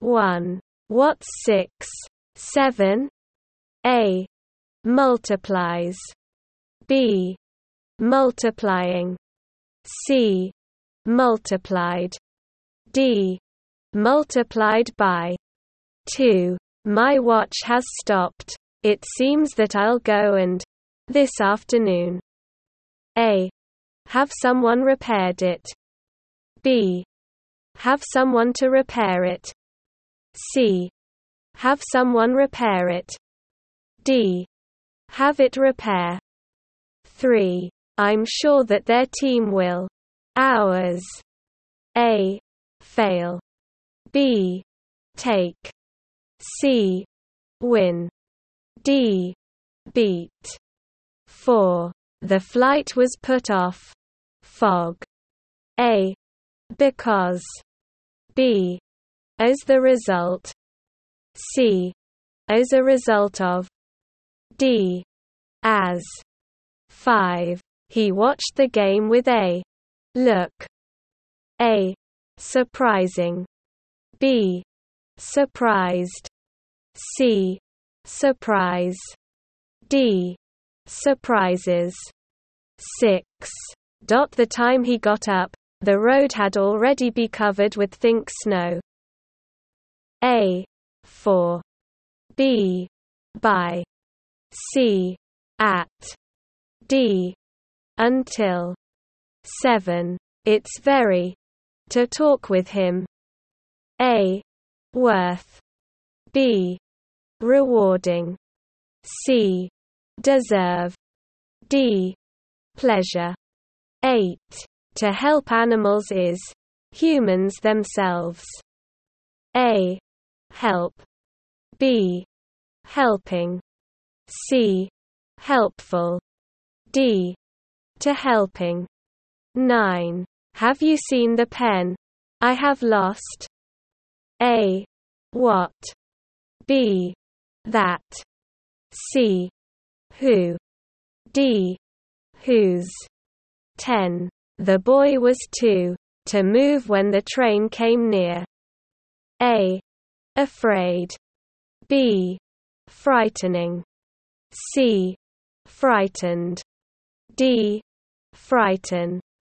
1. What's 6? 7? A. Multiplies. B. Multiplying. C. Multiplied. D. Multiplied by 2. My watch has stopped. It seems that I'll go and this afternoon. A. Have someone repaired it. B. Have someone to repair it. C. Have someone repair it. D. Have it repair. 3. I'm sure that their team will. Ours. A. Fail. B. Take. C. Win. D. Beat. 4. The flight was put off. Fog. A. Because. B. As the result. C. As a result of. D. As. 5. He watched the game with a look. A. Surprising. B. Surprised. C. Surprise. D. Surprises. 6. The time he got up, the road had already been covered with thick snow. A. For. B. By. C. At. D. Until. 7. It's very. To talk with him. A. Worth. B. Rewarding. C. Deserve. D. Pleasure. 8. To help animals is. Humans themselves. A. Help. B. Helping. C. Helpful. D. To helping. 9. Have you seen the pen I have lost? A. What? B. That. C. Who? D. Whose? 10. The boy was to move when the train came near. A. Afraid. B. Frightening. C. Frightened. D. Frighten.